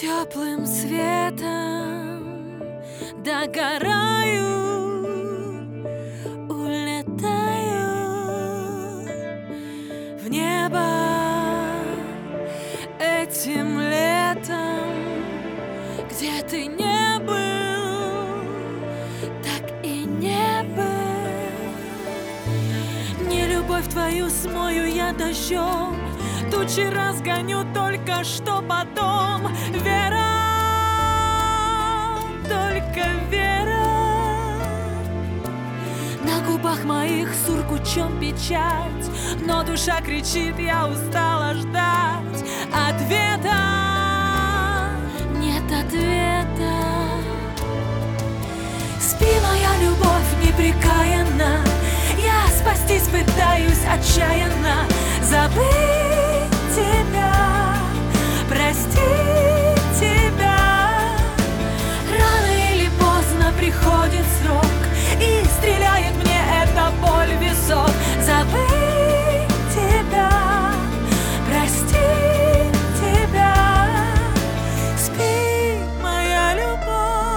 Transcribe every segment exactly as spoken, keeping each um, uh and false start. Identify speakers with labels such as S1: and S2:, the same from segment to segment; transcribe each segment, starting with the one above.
S1: Теплым светом догораю, улетаю в небо этим летом. Где ты не был, так и не был. Не любовь твою смою я дождем, тучи разгоню только что потом. Вера, только вера. На губах моих сургучом печать, но душа кричит, я устала ждать ответа. Нет ответа. Спи, моя любовь непрекаянна, я спастись пытаюсь отчаянно. Забыть тебя, простить тебя. Рано или поздно приходит срок, и стреляет мне эта боль в висок. Забыть тебя, простить тебя. Спи, моя любовь.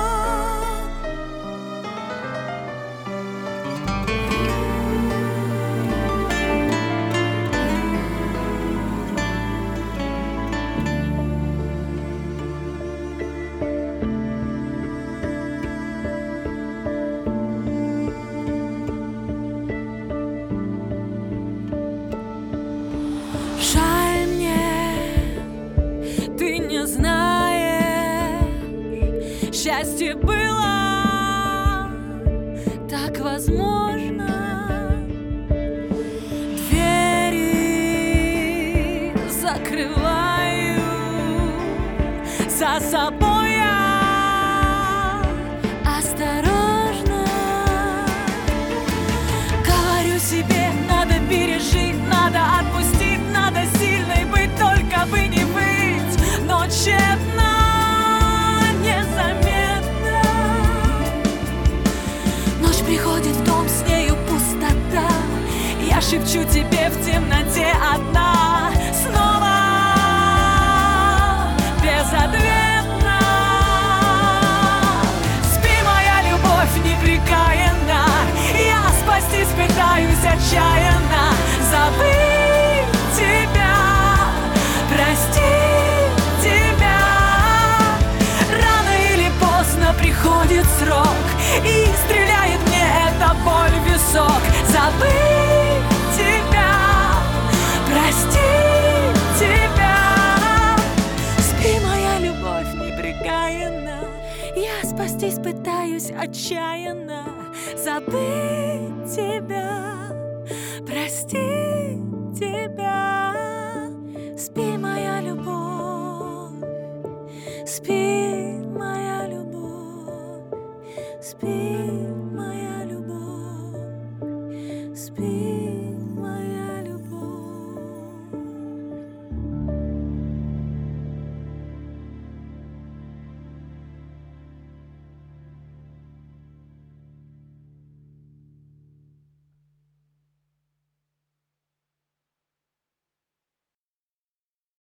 S1: Жаль мне, ты не знаешь, счастье было так возможно. Двери закрываю за собой я осторожно. Говорю себе, надо пережить, надо отпустить, надо сильной быть, только бы не быть. Но тщетно, незаметно. Ночь приходит, в дом с нею пустота. Я шепчу тебе в темноте одна. Снова безответно. Спи, моя любовь непрекаянна, я спастись пытаюсь отчаянно. Забыть тебя, простить тебя. Рано или поздно приходит срок, и стреляет мне эта боль в висок. Забыть тебя, простить тебя. Спи, моя любовь непрекаянна, я спастись пытаюсь отчаянно. Забыть тебя, простить тебя.